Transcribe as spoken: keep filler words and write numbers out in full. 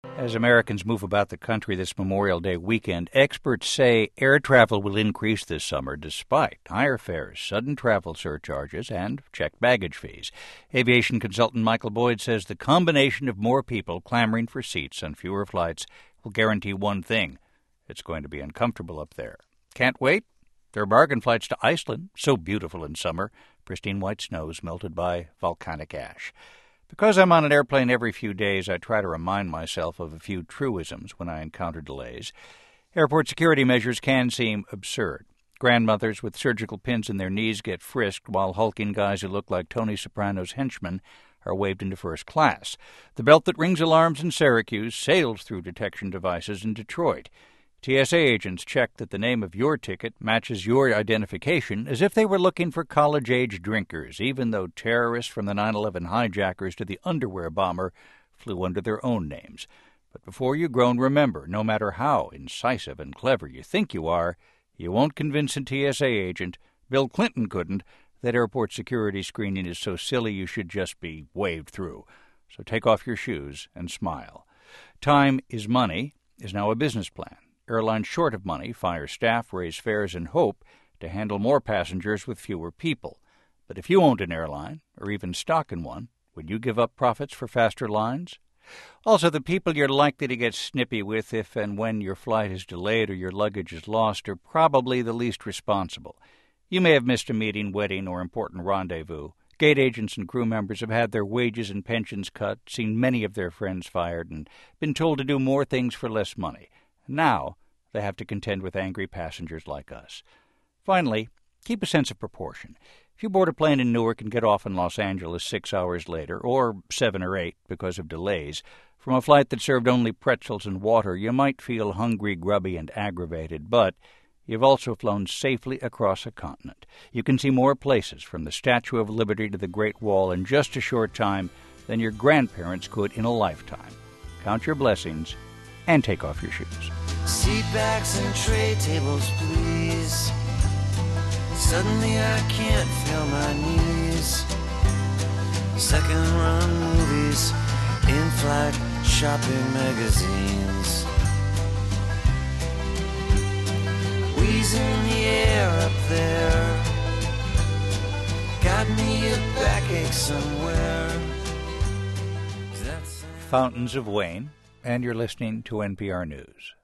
As Americans move about the country this Memorial Day weekend, experts say air travel will increase this summer despite higher fares, sudden travel surcharges, and checked baggage fees. Aviation consultant Michael Boyd says the combination of more people clamoring for seats on fewer flights will guarantee one thing: it's going to be uncomfortable up there. Can't wait? There are bargain flights to Iceland, so beautiful in summer, pristine white snows melted by volcanic ash. Because I'm on an airplane every few days, I try to remind myself of a few truisms when I encounter delays. Airport security measures can seem absurd. Grandmothers with surgical pins in their knees get frisked, while hulking guys who look like Tony Soprano's henchmen are waved into first class. The belt that rings alarms in Syracuse sails through detection devices in Detroit. T S A agents check that the name of your ticket matches your identification as if they were looking for college-age drinkers, even though terrorists from the nine eleven hijackers to the underwear bomber flew under their own names. But before you groan, remember, no matter how incisive and clever you think you are, you won't convince a T S A agent, Bill Clinton couldn't, that airport security screening is so silly you should just be waved through. So take off your shoes and smile. Time is money is now a business plan. Airlines short of money fire staff, raise fares, and hope to handle more passengers with fewer people. But if you owned an airline, or even stock in one, would you give up profits for faster lines? Also, the people you're likely to get snippy with if and when your flight is delayed or your luggage is lost are probably the least responsible. You may have missed a meeting, wedding, or important rendezvous. Gate agents and crew members have had their wages and pensions cut, seen many of their friends fired, and been told to do more things for less money. Now they have to contend with angry passengers like us. Finally, keep a sense of proportion. If you board a plane in Newark and get off in Los Angeles six hours later, or seven or eight because of delays, from a flight that served only pretzels and water, you might feel hungry, grubby, and aggravated, but you've also flown safely across a continent. You can see more places, from the Statue of Liberty to the Great Wall, in just a short time than your grandparents could in a lifetime. Count your blessings and take off your shoes. Seat backs and tray tables, please. Suddenly I can't feel my knees. Second run movies, in-flight shopping magazines. Wheezing in the air up there. Got me a backache somewhere. Fountains of Wayne, and you're listening to N P R News.